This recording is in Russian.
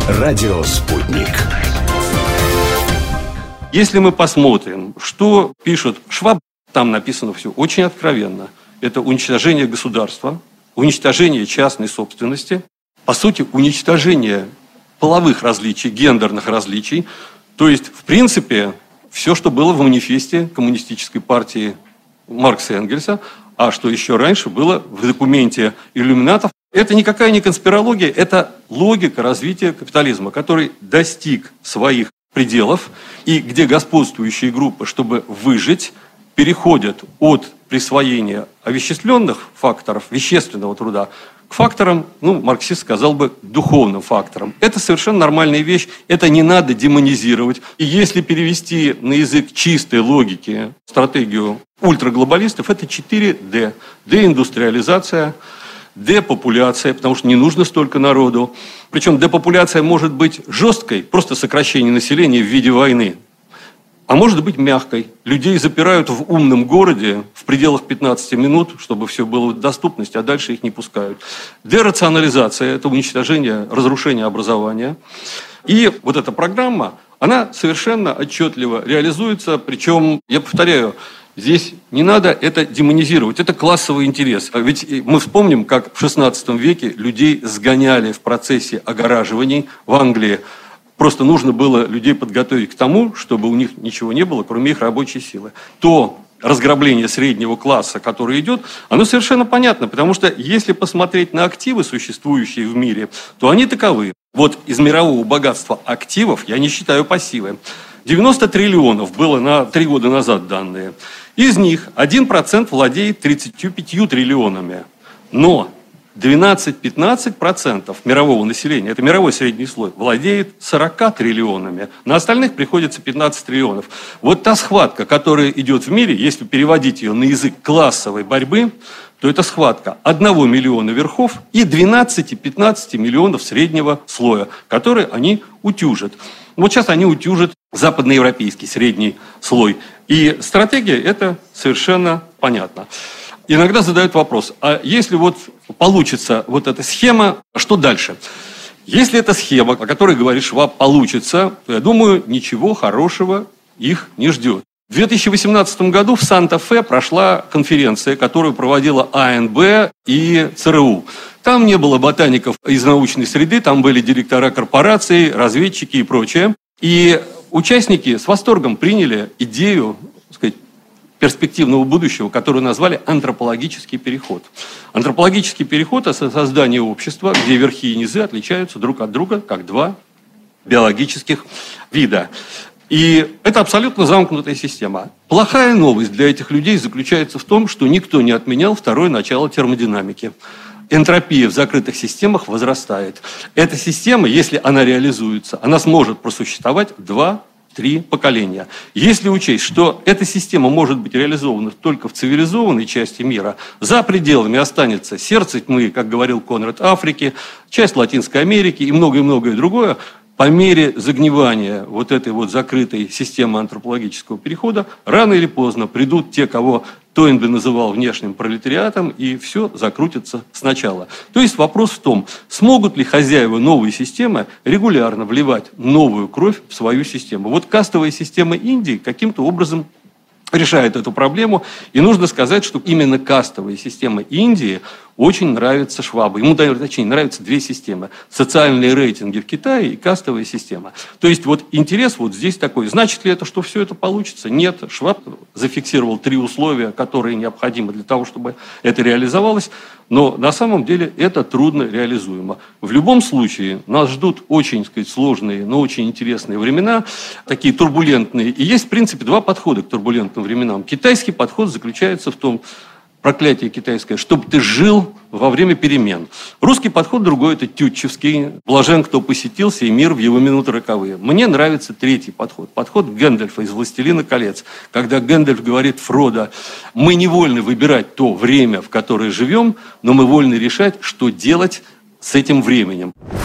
Радио «Спутник». Если мы посмотрим, что пишет Шваб, там написано все очень откровенно. Это уничтожение государства, уничтожение частной собственности, по сути, уничтожение половых различий, гендерных различий. То есть, в принципе, все, что было в манифесте Коммунистической партии Маркса и Энгельса, а что еще раньше было в документе иллюминатов. Это никакая не конспирология, это логика развития капитализма, который достиг своих пределов, и где господствующие группы, чтобы выжить, переходят от присвоения овеществленных факторов, вещественного труда, к факторам, марксист сказал бы, духовным факторам. Это совершенно нормальная вещь, это не надо демонизировать. И если перевести на язык чистой логики стратегию ультраглобалистов, это 4D. Деиндустриализация, депопуляция, потому что не нужно столько народу. Причем депопуляция может быть жесткой, просто сокращение населения в виде войны. А может быть мягкой. Людей запирают в умном городе в пределах 15 минут, чтобы все было в доступности, а дальше их не пускают. Дерационализация – это уничтожение, разрушение образования. И вот эта программа, она совершенно отчетливо реализуется. Причем, я повторяю, здесь не надо это демонизировать. Это классовый интерес. Ведь мы вспомним, как в XVI веке людей сгоняли в процессе огораживаний в Англии. Просто нужно было людей подготовить к тому, чтобы у них ничего не было, кроме их рабочей силы. То разграбление среднего класса, которое идет, оно совершенно понятно, потому что если посмотреть на активы, существующие в мире, то они таковы. Вот из мирового богатства активов я не считаю пассивы. 90 триллионов было на 3 года назад данные. Из них 1% владеет 35 триллионами. Но 12-15% мирового населения, это мировой средний слой, владеет 40 триллионами. На остальных приходится 15 триллионов. Вот та схватка, которая идет в мире, если переводить ее на язык классовой борьбы, то это схватка 1 миллиона верхов и 12-15 миллионов среднего слоя, которые они утюжат. Вот сейчас они утюжат западноевропейский средний слой. И стратегия это совершенно понятна. Иногда задают вопрос, а если вот получится вот эта схема, что дальше? Если эта схема, о которой говорит Шваб, получится, то, я думаю, ничего хорошего их не ждет. В 2018 году в Санта-Фе прошла конференция, которую проводила АНБ и ЦРУ. Там не было ботаников из научной среды, там были директора корпораций, разведчики и прочее. И участники с восторгом приняли идею, так сказать, перспективного будущего, которую назвали антропологический переход. Антропологический переход – это создание общества, где верхи и низы отличаются друг от друга, как два биологических вида. И это абсолютно замкнутая система. Плохая новость для этих людей заключается в том, что никто не отменял второе начало термодинамики. Энтропия в закрытых системах возрастает. Эта система, если она реализуется, она сможет просуществовать 2-3 поколения. Если учесть, что эта система может быть реализована только в цивилизованной части мира, за пределами останется сердце тьмы, как говорил Конрад, Африки, часть Латинской Америки и многое-многое другое, по мере загнивания вот этой вот закрытой системы антропологического перехода, рано или поздно придут те, кого Тойнби называл внешним пролетариатом, и все закрутится сначала. То есть вопрос в том, смогут ли хозяева новой системы регулярно вливать новую кровь в свою систему. Вот кастовая система Индии каким-то образом решает эту проблему. И нужно сказать, что именно кастовая система Индии очень нравится Швабу. Ему, точнее, нравятся две системы. Социальные рейтинги в Китае и кастовая система. То есть вот интерес вот здесь такой. Значит ли это, что все это получится? Нет. Шваб зафиксировал 3 условия, которые необходимы для того, чтобы это реализовалось. Но на самом деле это трудно реализуемо. В любом случае нас ждут очень, так сказать, сложные, но очень интересные времена, такие турбулентные. И есть, в принципе, 2 подхода к турбулентным временам. Китайский подход заключается в том, проклятие китайское, чтобы ты жил во время перемен. Русский подход другой, это тютчевский. Блажен, кто посетился, и мир в его минуты роковые. Мне нравится 3-й подход. Подход Гэндальфа из «Властелина колец». Когда Гэндальф говорит Фродо, мы не вольны выбирать то время, в которое живем, но мы вольны решать, что делать с этим временем.